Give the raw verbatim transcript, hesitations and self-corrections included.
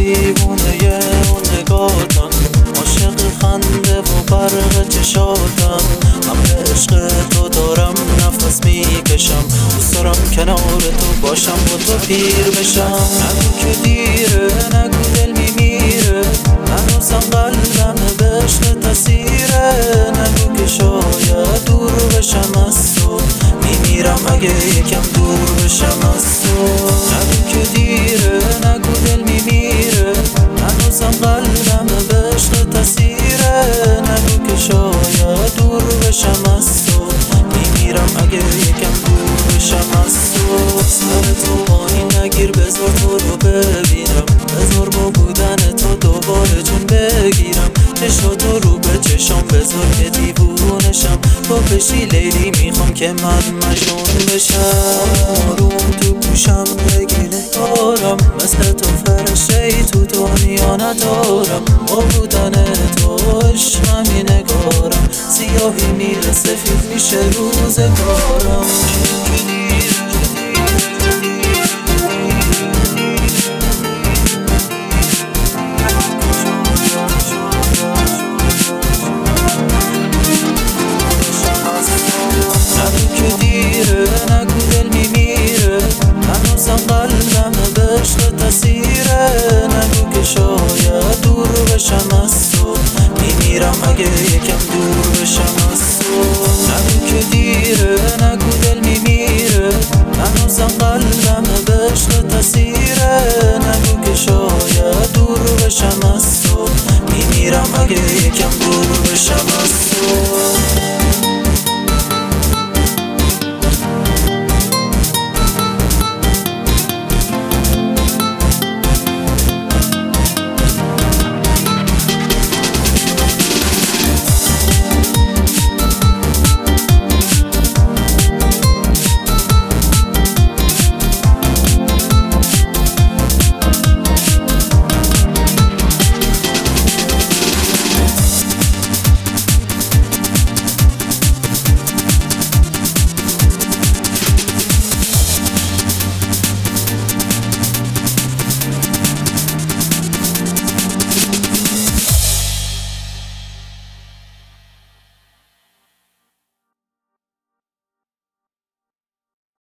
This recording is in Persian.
دیوونه اون نگاتم، عاشق خنده و برق چشاتم. من به عشق تو دارم نفس میکشم، دوست دارم کنار تو باشم و تو پیر بشم. نگو که دیره، نگو دل میمیره، هنوزم قلبم به عشق تسیره. نگو که شاید دور بشم از تو، میمیرم اگه یکم دور بشم از تو. نگو که دیره، نگو دل میمیره، هنوزم قلبم به عشق تسیره. نگو که شاید دور بشم از تو، میمیرم اگه یکم دور بشم از تو. سر تو آیین نگیر، بذار تو رو ببینم، بذار با بودن تو دوباره جون بگیرم. چشاتو رو به چشام بذار که دیوونشم، تو بشی لیلی میخوام که من مجنون بشم. آروم تو گوشم بگی نگارم، مثل تو فرشه ای تو دنیا ندارم. با بودن تو عشقم می نگارم، سیاهی میره سفید میشه روزگارم. نگو دل میمیره، هنوزم قلبم به عشق تسیره. نگو که شاید دور بشم از تو، میمیرم اگه یکم دور بشم از تو. نگو که دیره، نگو دل میمیره، هنوزم قلبم به عشق تسیره. نگو که شاید دور بشم از تو، میمیرم اگه یکم دور بشم از تو.